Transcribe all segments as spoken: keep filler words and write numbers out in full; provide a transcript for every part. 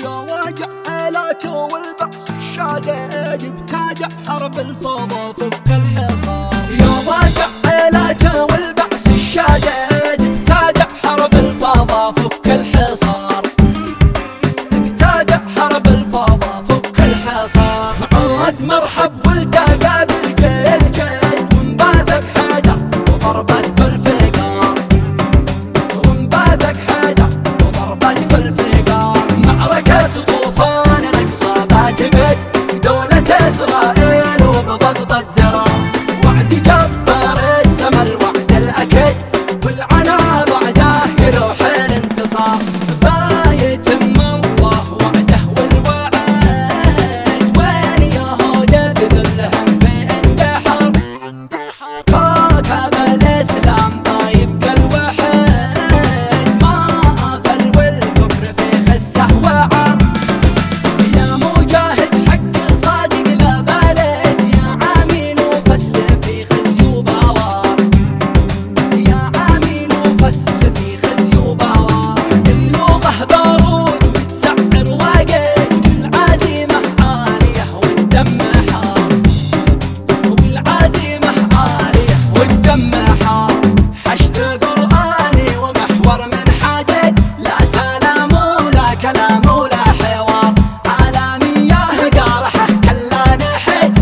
يا واجع آلات والبعث الشادد ابتدع حرب الفضا فك الحصار. يا واجع آلات والبعث الشادد ابتدع حرب الفضا فك الحصار. ابتدع حرب الفضا فك الحصار. عود مرحب والتقى بالجيل جد وانباذك حيدر وضربت بالفقار. وانباذك حيدر وضربت بالفقار. معركة طوفان الإصابات بد دولة إسرائيل وبضغطة زرار. وعد جبار السما الوعد الأكد والعنا بعده يلوح الانتصار. بايتم الله وعده والوعد واليهود بذلهم في اندحر. كوكب الإسلام طايب كالوحيد ما أفل والكفر في خسه وعار. يا مجاهد حق صادق لا بالد يا عامل وفسل في خزي وبوار. يا عامل وفسل في خزي وبوار. اللغة بارود متسعر واجد والعزيمة عالية والدم حار. والعزيمة عالية والدم حار. حشد قرآني ومحور من حدد لا سلام ولا كلام ولا حوار. على مياه قارحة كلا نحد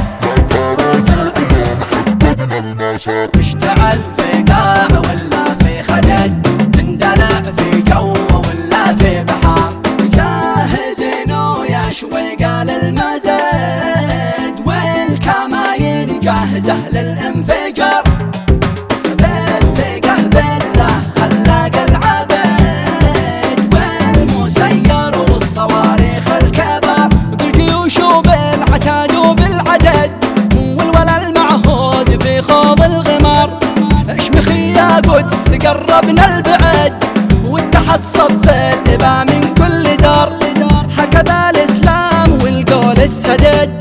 محدد من المسار. اشتعل في قاع ولا في خدد تندلع في جو ولا في بحار. جاهز نويا شوي قال المزاد والكماين جاهزة للانفجار. بالثقة بالله خلاق العبد والمسير والصواريخ الكبار. بالجيوش وبالعتاد وبالعدد والولا المعهود في خوض الغمار. اشمخي يا قدس قربنا البعد واتحد صف الإبا من كل دار. هكذا الإسلام والقول السدد